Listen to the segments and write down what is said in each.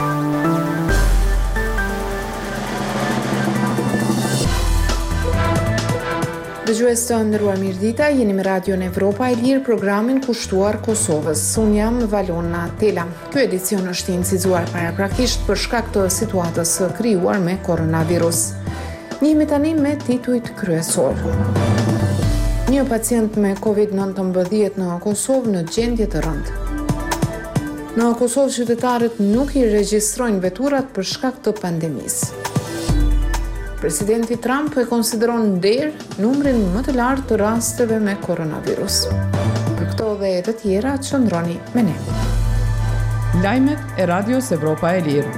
Dëgjues të nderuar, mirëdita, jeni me Radio Evropa e Lirë, programin kushtuar Kosovës. Unë jam Valona Tela. Ky edicion është incizuar paraprakisht për shkak të situatës së krijuar me koronavirus. Njihemi tani me titujt kryesor. Një pacient me COVID-19 në Kosovë në gjendje të rëndë. Në Kosovë qytetarët nuk i regjistrojnë veturat për shkak të pandemisë. Presidenti Trump e konsideron nder numrin më të lartë të rasteve me koronavirus. Për këto dhe të tjera, qëndroni me ne. Lajmet e Radios Evropa e Lirë.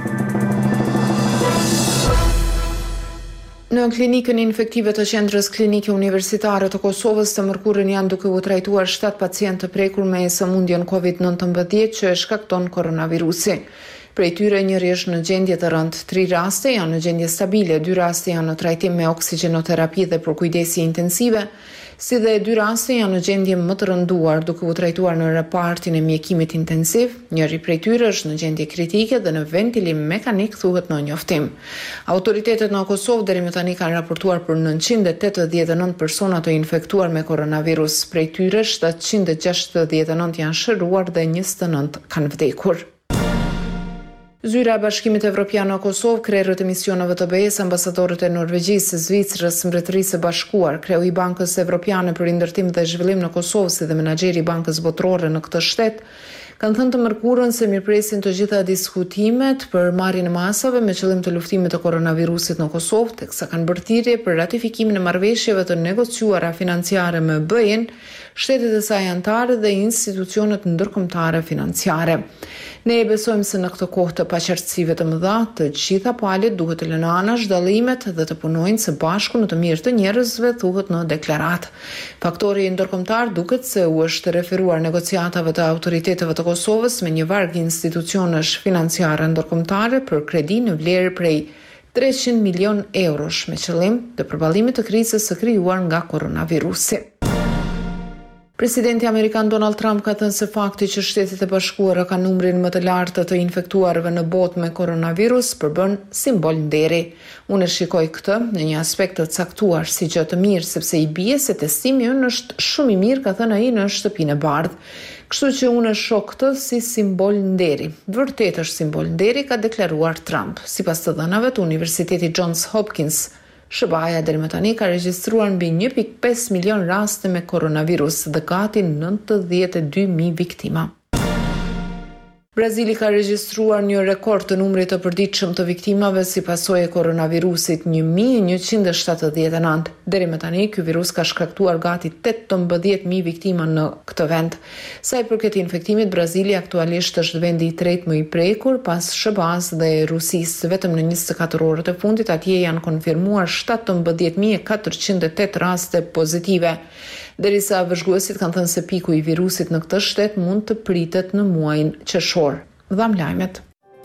Në klinikën infektive të qendrës klinike universitare të Kosovës të mërkurën janë duke u trajtuar 7 pacientë të prekur me sëmundjen COVID-19 që e shkakton koronavirusi. Prej tyre njëri është në gjendje të rëndë, 3 raste janë në gjendje stabile, 2 raste janë në trajtim me oksigjenoterapi dhe për kujdesje intensive, si dhe 2 raste janë në gjendje më të rënduar, duke u trajtuar në repartin e mjekimit intensiv. Njëri prej tyre është në gjendje kritike dhe në ventilim mekanik, thuhet në njoftim. Autoritetet në Kosovë deri më tani kanë raportuar për 989 persona të infektuar me koronavirus. Prej tyre 769 janë shëruar dhe 29 kanë vdekur. Zyra e Bashkimit Evropian në Kosovë, krerët e misioneve të BE-s, ambasadorët e Norvegjisë, Zvicrës, Mbretërisë së Bashkuar, kreu i Bankës Evropiane për Ndërtim dhe Zhvillim në Kosovë, si dhe menaxheri i Bankës Botërore në këtë shtet, kanë thënë të mërkurën se mirëpresin të gjitha diskutimet për marrjen e masave me qëllim të luftimit të koronavirusit në Kosovë, teksa kanë bërë thirrje për ratifikimin e marrëveshjeve të negociuara financiare me BE-n, shtetet e saj anëtare dhe institucionet ndërkombëtare financiare. Ne e besojmë se në këtë kohë të paqartësive të mëdha, të gjitha palët duhet të lënë anash dallimet dhe të punojnë së bashku në të mirë të njerëzve, thuhet në deklaratë. Faktori ndërkombëtar duket se u është referuar negociatave të autoriteteve të Kosovës me një varg institucionesh financiare ndërkombëtare për kredi në vlerë prej 300 milion eurosh me qëllim të përballimit të krizës së krijuar nga koronavirusi. Presidenti Amerikan Donald Trump ka thënë se fakti që Shtetet e Bashkuara kanë numrin më të lartë të infektuarve në botë me koronavirus përbën simbol nderi. Unë shikoj këtë në një aspekt të caktuar si gjë të mirë, sepse i bie se testimi ynë është shumë i mirë, ka thënë ai në shtëpinë e bardhë. Kështu që unë shoh këtë si simbol nderi. Vërtet është simbol nderi, ka deklaruar Trump. Sipas të dhënave të Universitetit Johns Hopkins, SBA-ja deri më tani ka regjistruar mbi 1.5 milion raste me koronavirus dhe gati 92.000 viktima. Brazili ka regjistruar një rekord të numrit të përditshëm të viktimave si pasojë e koronavirusit, 1179. Deri më tani ky virus ka shkaktuar gati 18.000 viktima në këtë vend. Sa i përket infektimit, Brazili aktualisht është vendi i tretë më i prekur pas SBA-s dhe Rusisë. Vetëm në 24 orët e fundit atje janë konfirmuar 17.408 raste pozitive. Derisa vëzhguesit kanë thënë se piku i virusit në këtë shtet mund të pritet në muajin qershor. Dham lajmet.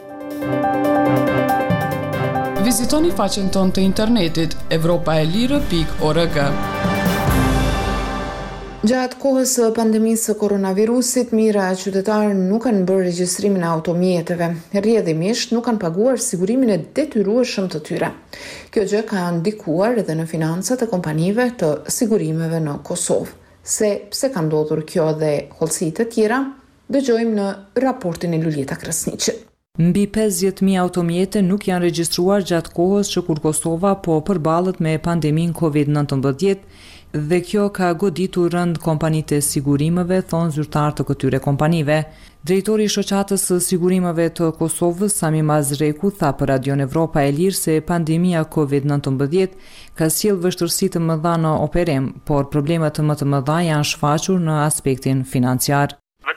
Vizitoni faqen tonë të internetit europaelire.org. Gjatë kohës së pandemisë së koronavirusit, mijëra e qytetarë nuk kanë bërë regjistrimin e automjeteve. Rrjedhimisht nuk kanë paguar sigurimin e detyrueshëm të tyre. Kjo gjë ka ndikuar edhe në financat e kompanive të sigurimeve në Kosovë. Pse ka ndodhur kjo dhe hollësitë të tjera, dëgjojmë në raportin e Luljeta Krasniqit. Mbi 50.000 automjete nuk janë regjistruar gjatë kohës që kur Kosova po përballet me pandeminë COVID-19 dhe kjo ka goditur rënd kompanitë e sigurimeve, thonë zyrtar të këtyre kompanive. Drejtori i shoqatës së sigurimeve të Kosovës, Sami Mazreku, tha për Radion Evropa e Lirë se pandemia COVID-19 ka sjellë vështirësi të mëdha në operim, por problemet më të mëdha janë shfaqur në aspektin financiar.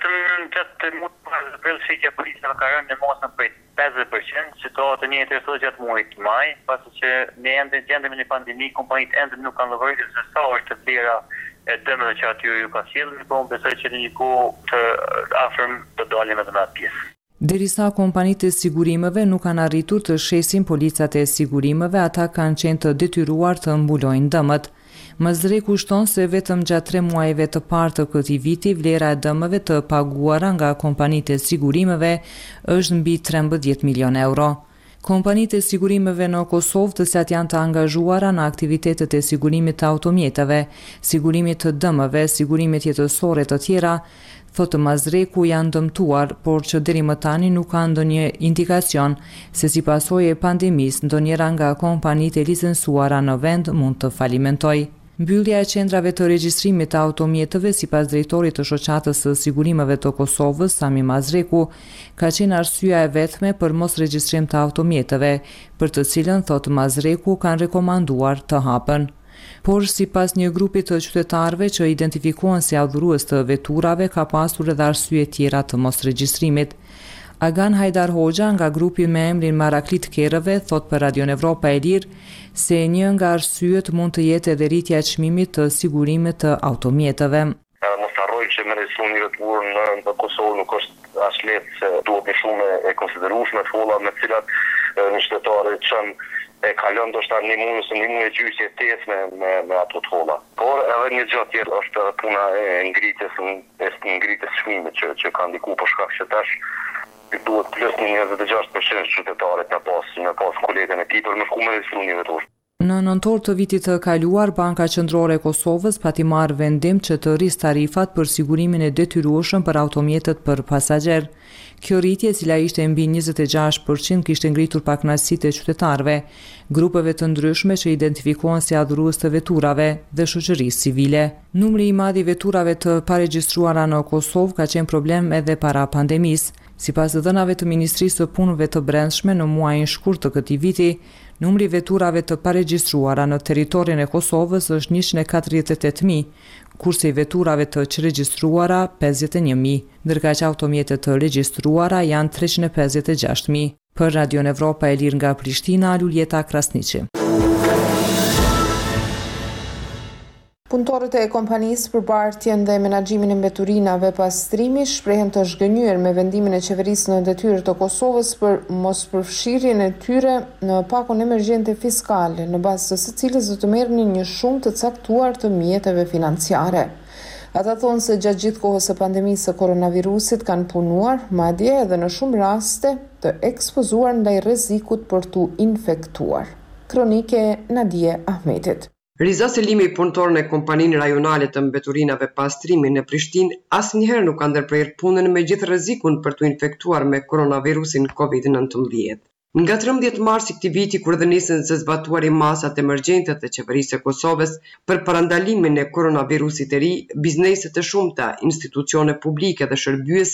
Shqitja policëve ka rënë në mosën për 50%, situatë një të rësot gjatë muajit maj, pasi që ne gjendemi në pandemi, kompanitë ende nuk kanë llogaritur se sa është të vlera e dëmeve që aty ju ka sjellur, por besoj që në një kohë të afërm të dalim edhe në atë pjesë. Derisa kompanitë e sigurimeve nuk kanë arritur të shesin policat e sigurimeve, ata kanë qenë të detyruar të mbulojnë dëmët. Mazreku shton se vetëm gjatë 3 muajve të parë të këtij viti vlera e dëmeve të paguara nga kompanitë e sigurimeve është mbi 13 milion euro. Kompanitë e sigurimeve në Kosovë të cilat janë të angazhuara në aktivitetet e sigurimit të automjeteve, sigurimit të dëmeve, sigurimit jetësore të tjera, thotë Mazreku, janë dëmtuar, por që deri më tani nuk ka ndonjë indikacion se si pasojë e pandemisë ndonjëra nga kompanitë e licencuara në vend mund të falimentojë. Mbyllja e qendrave të regjistrimit të automjeteve sipas drejtorit të shoqatës së sigurimeve të Kosovës, Sami Mazreku, ka qenë arsyeja e vetme për mos regjistrim të automjeteve, për të cilën, thotë Mazreku, kanë rekomanduar të hapen. Por sipas një grupi të qytetarëve që identifikohen si adhurues të veturave, ka pasur edhe arsye tjera të mos regjistrimit. Agan Hajdar Hoxha nga grupi me emrin Maraklit Kerëve thot për Radion Evropa e Lirë se një nga arsyet mund të jetë edhe rritja e çmimit të sigurimit të automjeteve. Mos harroj që me registruar një vetur në Kosovë nuk është as lehtë, se duhet një shumë e konsiderueshme folla me cilat një qytetar e kalon ndoshta një muaj ose një muaj e gjysmë jetesë me ato folla. Por edhe një gjë tjetër është puna e ngritjes çmimit që ka ndikuar për shkak që tash duhet plus 26% qytetarit me pas kolegën e tij për me shku me registruar një vetur. Në nëntor të vitit të kaluar, Banka Qendrore e Kosovës pati marrë vendim që të rrisë tarifat për sigurimin e detyrueshëm për automjetet për pasagjer. Kjo rritje, cila ishte mbi 26%, kishte ngritur pakënaqësitë e qytetarëve, grupeve të ndryshme që identifikohen si adhurues të veturave dhe shoqërisë civile. Numri i madh i veturave të paregjistruara në Kosovë ka qenë problem edhe para pandemisë. Sipas dhënave të Ministrisë së Punëve të Brendshme, në muajin shkurt të këtij viti, numri veturave të paregjistruara në territorin e Kosovës është 148.000, kurse i veturave të regjistruara 51.000, ndërkaq automjetet të regjistruara janë 356.000. Për Radion Evropa e Lirë nga Prishtina, Luljeta Krasniqi. Punëtorët e kompanisë për bartjen dhe menaxhimin e mbeturinave pastrimi shprehen të zhgënjur me vendimin e qeverisë në detyrë të Kosovës për mospërfshirjen e tyre në pakon emergjente fiskale, në bazë të së cilës do të merrnin një shumë të caktuar të mjeteve financiare. Ata thonë se gjatë gjithë kohës së pandemisë së koronavirusit kanë punuar, madje edhe në shumë raste të ekspozuar ndaj rrezikut për t'u infektuar. Kronike Nadie Ahmetit. Riza Selimi, punëtor në kompaninë rajonale të mbeturinave pastrimi në Prishtinë, asnjëherë nuk ka ndërprerë punën me gjithë rrezikun për t'u infektuar me koronavirusin COVID-19. Nga 13 mars i këtij viti, kur dhe nisën se zbatuari masat emergjente të qeverisë së Kosovës për parandalimin e koronavirusit të ri, bizneset të shumta, institucione publike dhe shërbyese